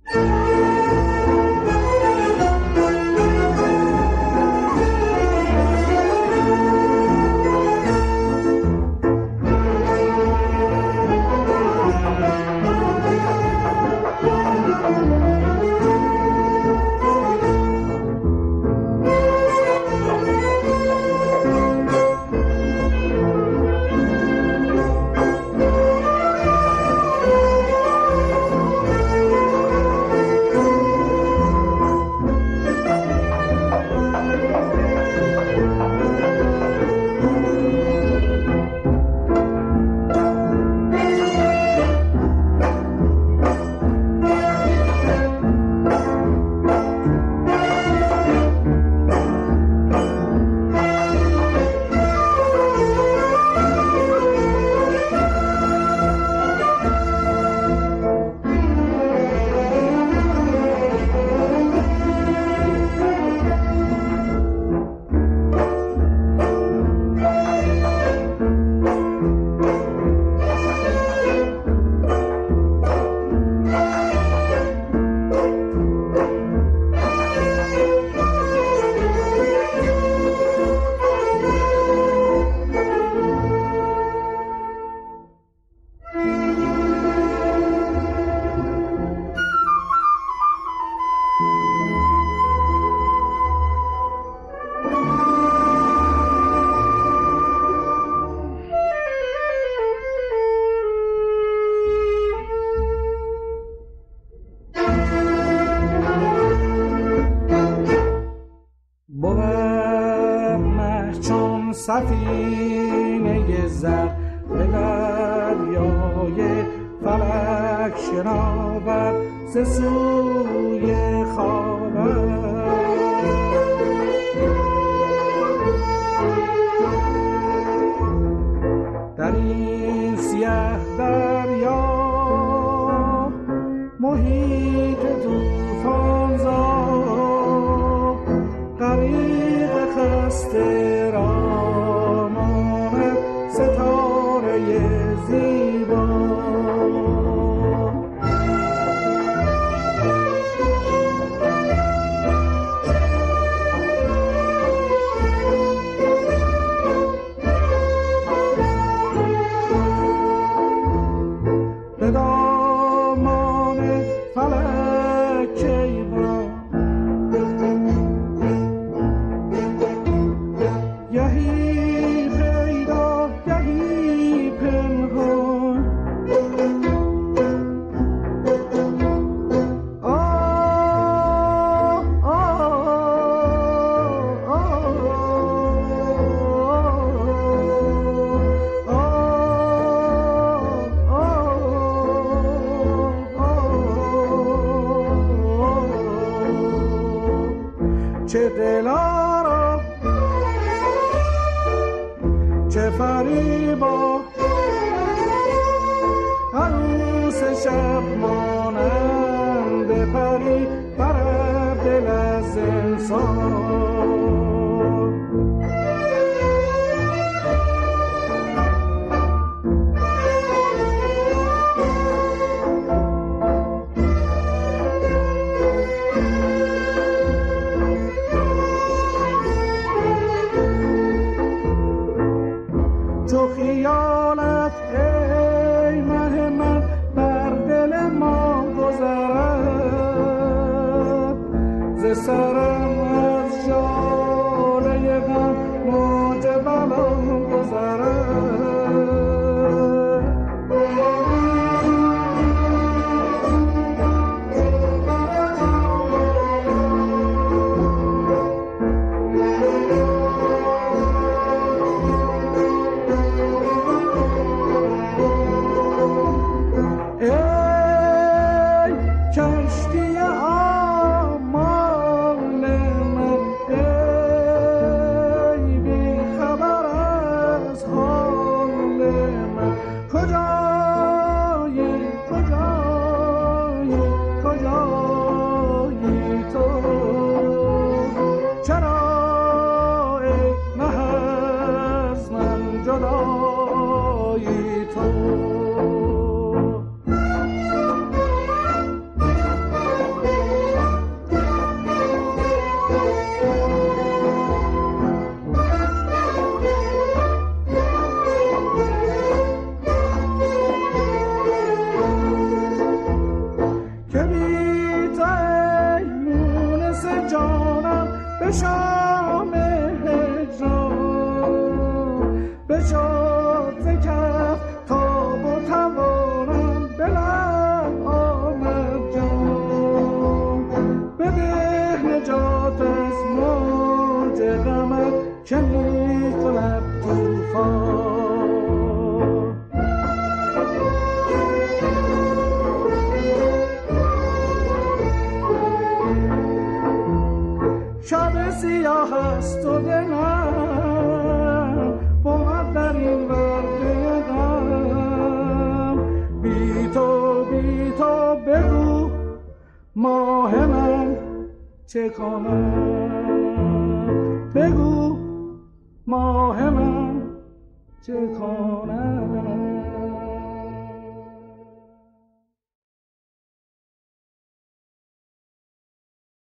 سفینه زر به دریای فلک شناور ز سوی خاور. در این سیه دریا محیط طوفان زا غریق خسته چه دلارا چه فریبا عروس شب مانند پری بر دل از انسان. تو خیالت ای مه من بر دل ما گذرد ز سرم از جا به شام هجران به شد ز کف تاب و توانم به لب آمد جان بده نجات از موج غمت که می کند طوفان شب سیاه است و دلم بود در این ورده غم بی تو بگو ماه من چه کنم بگو ماه من چه کنم